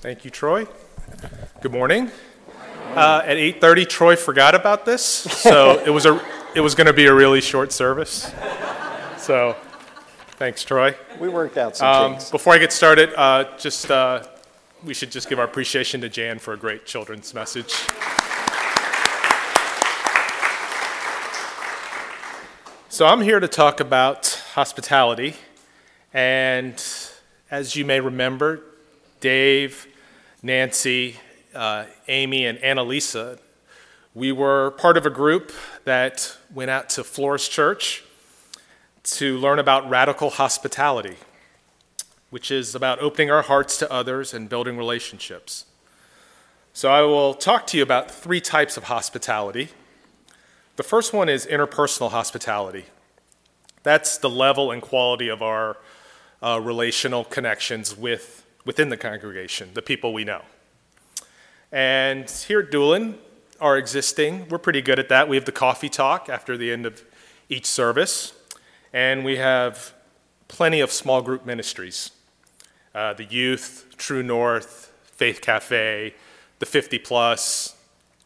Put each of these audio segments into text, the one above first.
Thank you, Troy. Good morning. At 8:30, Troy forgot about this, so it was going to be a really short service. So, thanks, Troy. We worked out some kinks. Before I get started, we should just give our appreciation to Jan for a great children's message. So I'm here to talk about hospitality, and as you may remember, Dave, Nancy, Amy, and Annalisa, we were part of a group that went out to Flores Church to learn about radical hospitality, which is about opening our hearts to others and building relationships. So I will talk to you about three types of hospitality. The first one is interpersonal hospitality. That's the level and quality of our relational connections within the congregation, the people we know. And here at Doolin, our existing, we're pretty good at that. We have the coffee talk after the end of each service, and we have plenty of small group ministries. The youth, True North, Faith Cafe, the 50 plus.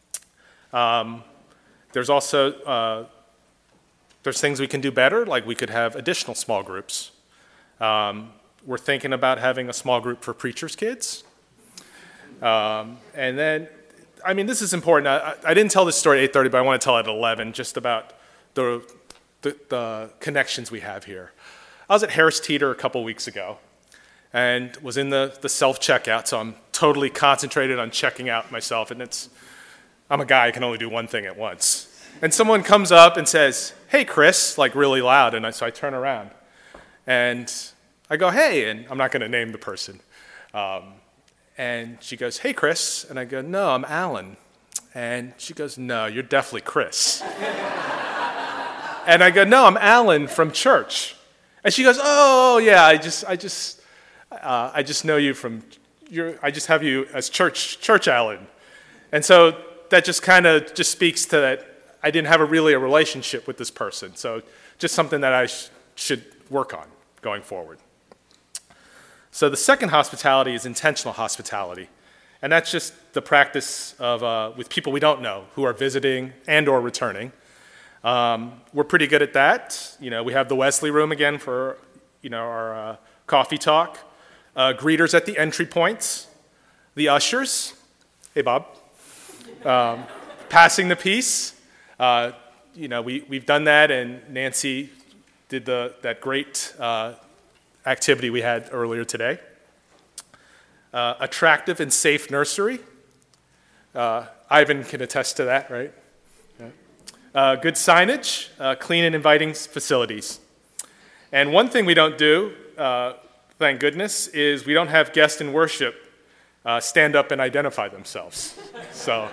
There's also, there's things we can do better, like we could have additional small groups. We're thinking about having a small group for preachers' kids. And then, this is important. I didn't tell this story at 8:30, but I want to tell it at 11, just about the connections we have here. I was at Harris Teeter a couple weeks ago and was in the self-checkout, so I'm totally concentrated on checking out myself, and I'm a guy, I can only do one thing at once. And someone comes up and says, "Hey, Chris," like really loud, and so I turn around. And I go, "Hey," and I'm not going to name the person. And she goes, "Hey, Chris." And I go, "No, I'm Alan." And she goes, "No, you're definitely Chris." And I go, "No, I'm Alan from church." And she goes, "Oh, yeah, I just know you from, I just have you as church Alan." And so that just kind of just speaks to that I didn't have a relationship with this person. So just something that I should work on going forward. So the second hospitality is intentional hospitality. And that's just the practice of with people we don't know who are visiting and or returning. We're pretty good at that. We have the Wesley Room again for our coffee talk. Greeters at the entry points. The ushers. Hey, Bob. Passing the peace. We've done that, and Nancy did that great activity we had earlier today. Attractive and safe nursery. Ivan can attest to that, right? Yeah. Good signage, clean and inviting facilities. And one thing we don't do, thank goodness, is we don't have guests in worship stand up and identify themselves. So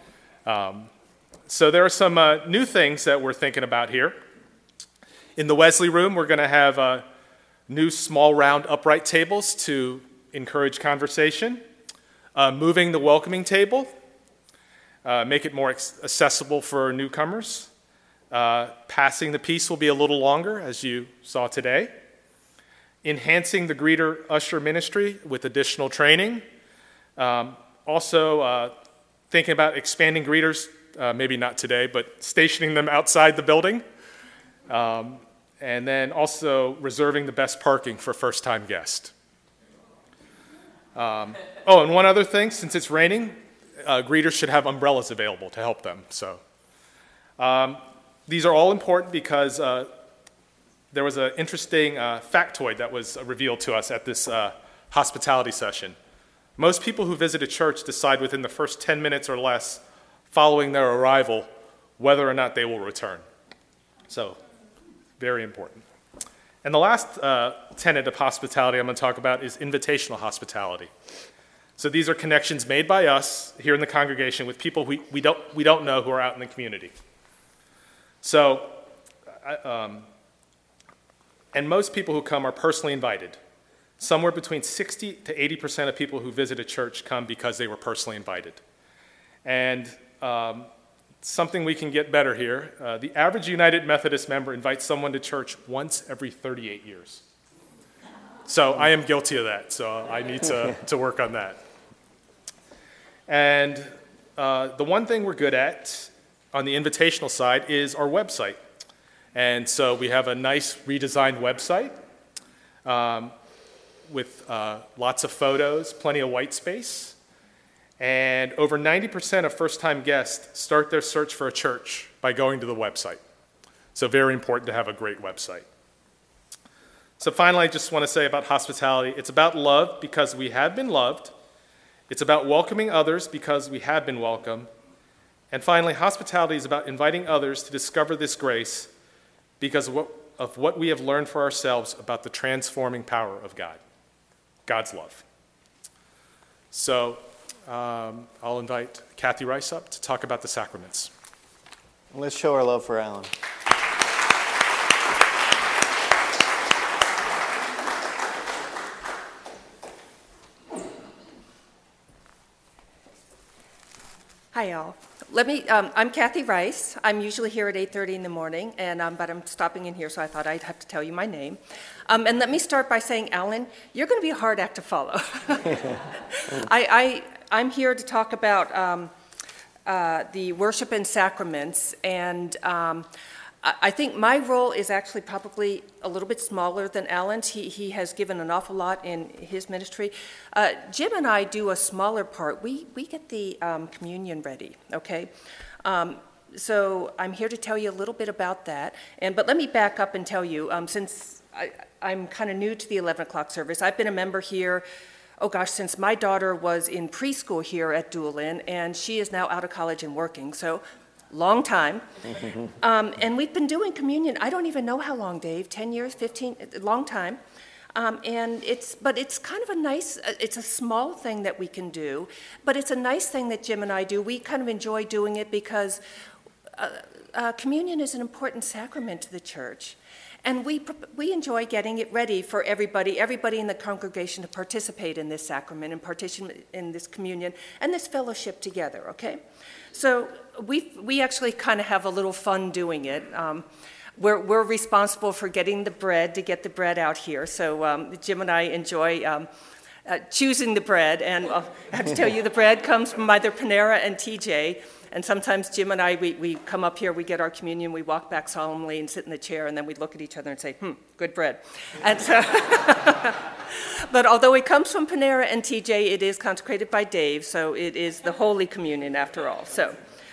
there are some new things that we're thinking about here. In the Wesley Room, we're going to have new small round upright tables to encourage conversation. Moving the welcoming table, make it more accessible for newcomers. Passing the peace will be a little longer, as you saw today. Enhancing the greeter usher ministry with additional training. Also thinking about expanding greeters, maybe not today, but stationing them outside the building. And then also reserving the best parking for first-time guests. And one other thing, since it's raining, greeters should have umbrellas available to help them. So these are all important because there was an interesting factoid that was revealed to us at this hospitality session. Most people who visit a church decide within the first 10 minutes or less following their arrival whether or not they will return. So, very important. And the last tenet of hospitality I'm going to talk about is invitational hospitality. So these are connections made by us here in the congregation with people we don't know who are out in the community. So, and most people who come are personally invited. Somewhere between 60 to 80% of people who visit a church come because they were personally invited. And something we can get better here. The average United Methodist member invites someone to church once every 38 years. So I am guilty of that, so I need to work on that. And the one thing we're good at on the invitational side is our website. And so we have a nice redesigned website with lots of photos, plenty of white space. And over 90% of first-time guests start their search for a church by going to the website. So very important to have a great website. So finally, I just want to say about hospitality, it's about love because we have been loved. It's about welcoming others because we have been welcomed. And finally, hospitality is about inviting others to discover this grace because of what we have learned for ourselves about the transforming power of God, God's love. So I'll invite Kathy Rice up to talk about the sacraments. Let's show our love for Alan. Hi, all. I'm Kathy Rice. I'm usually here at 8:30 in the morning, but I'm stopping in here, so I thought I'd have to tell you my name. And let me start by saying, Alan, you're going to be a hard act to follow. I'm here to talk about the worship and sacraments, and I think my role is actually probably a little bit smaller than Alan's. He has given an awful lot in his ministry. Jim and I do a smaller part. We get the communion ready, okay? So I'm here to tell you a little bit about that. But let me back up and tell you, since I'm kind of new to the 11 o'clock service, I've been a member here, since my daughter was in preschool here at Doolin, and she is now out of college and working. So long time. And we've been doing communion, I don't even know how long, Dave, 10 years, 15, long time. But it's kind of a nice, it's a small thing that we can do, but it's a nice thing that Jim and I do. We kind of enjoy doing it because communion is an important sacrament to the church. And we enjoy getting it ready for everybody in the congregation to participate in this sacrament and participate in this communion and this fellowship together, okay? So we actually kind of have a little fun doing it. We're responsible for getting the bread, to get the bread out here. So Jim and I enjoy choosing the bread. And I have to tell you, the bread comes from either Panera and TJ. And sometimes Jim and I, we come up here, we get our communion, we walk back solemnly and sit in the chair, and then we look at each other and say, good bread. And so, but although it comes from Panera and TJ, it is consecrated by Dave, so it is the Holy Communion after all. So,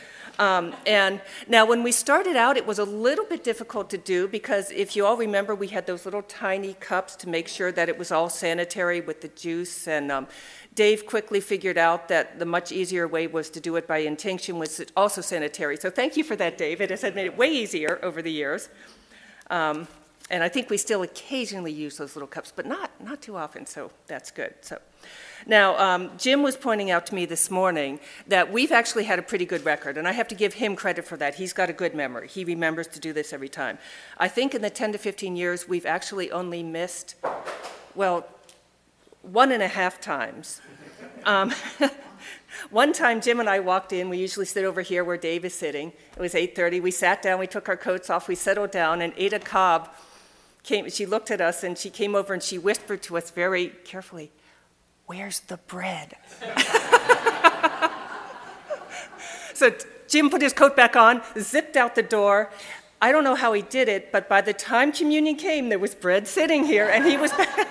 and now when we started out, it was a little bit difficult to do because if you all remember, we had those little tiny cups to make sure that it was all sanitary with the juice, and Dave quickly figured out that the much easier way was to do it by intinction, which is also sanitary. So thank you for that, Dave. It has made it way easier over the years. And I think we still occasionally use those little cups, but not too often, so that's good. So now, Jim was pointing out to me this morning that we've actually had a pretty good record, and I have to give him credit for that. He's got a good memory. He remembers to do this every time. I think in the 10 to 15 years, we've actually only missed, 1.5 times. One time, Jim and I walked in. We usually sit over here where Dave is sitting. It was 8:30. We sat down. We took our coats off. We settled down, and Ada Cobb came. She looked at us, and she came over, and she whispered to us very carefully, "Where's the bread?" So Jim put his coat back on, zipped out the door. I don't know how he did it, but by the time communion came, there was bread sitting here, and he was back.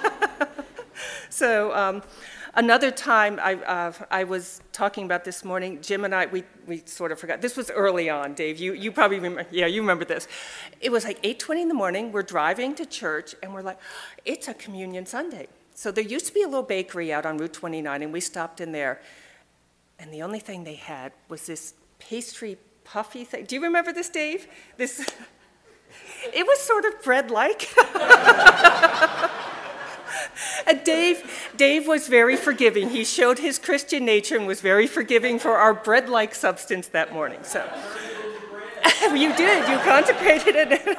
So another time I was talking about this morning, Jim and I, we sort of forgot. This was early on, Dave. You probably remember. Yeah, you remember this. It was like 8:20 in the morning. We're driving to church, and we're like, it's a communion Sunday. So there used to be a little bakery out on Route 29, and we stopped in there. And the only thing they had was this pastry puffy thing. Do you remember this, Dave? It was sort of bread-like. And Dave was very forgiving. He showed his Christian nature and was very forgiving for our bread-like substance that morning. So you did. You consecrated it.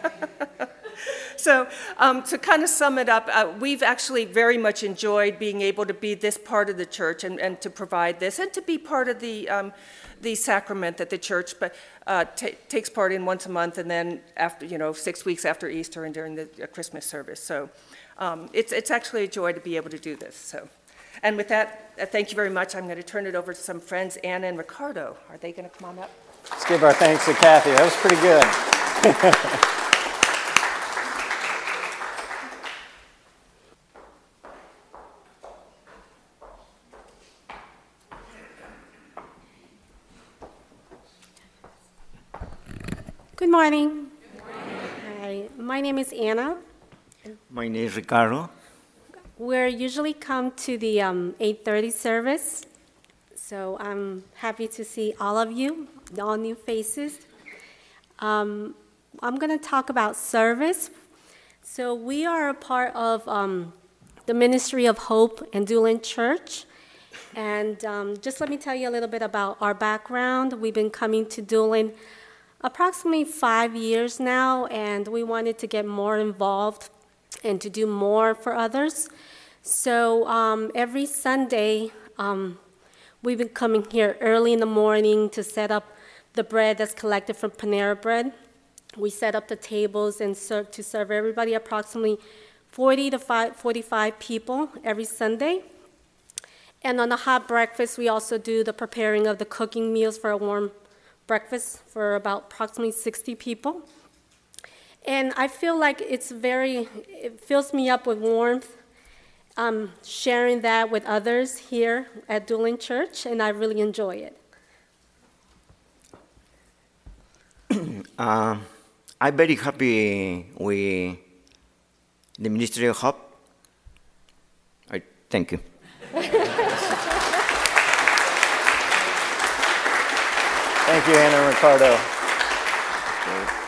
So to kind of sum it up, we've actually very much enjoyed being able to be this part of the church and to provide this and to be part of the sacrament that the church takes part in once a month, and then after 6 weeks after Easter and during the Christmas service. So it's actually a joy to be able to do this. So And with that, thank you very much. I'm going to turn it over to some friends, Anna and Ricardo. Are they going to come on up? Let's give our thanks to Kathy. That was pretty good. Good morning. Hi, my name is Anna. My name is Ricardo. We usually come to the 8:30 service, so I'm happy to see all of you, all new faces. I'm going to talk about service. So we are a part of the Ministry of Hope in Doolin Church. And just let me tell you a little bit about our background. We've been coming to Doolin approximately 5 years now, and we wanted to get more involved and to do more for others. So every Sunday, we've been coming here early in the morning to set up the bread that's collected from Panera Bread. We set up the tables and serve everybody, approximately 40 to 45 people every Sunday. And on the hot breakfast, we also do the preparing of the cooking meals for a warm breakfast for about approximately 60 people. And I feel like it fills me up with warmth, sharing that with others here at Doolin Church, and I really enjoy it. I'm very happy with the Ministry of Hope. Thank you. Thank you, Anna and Ricardo.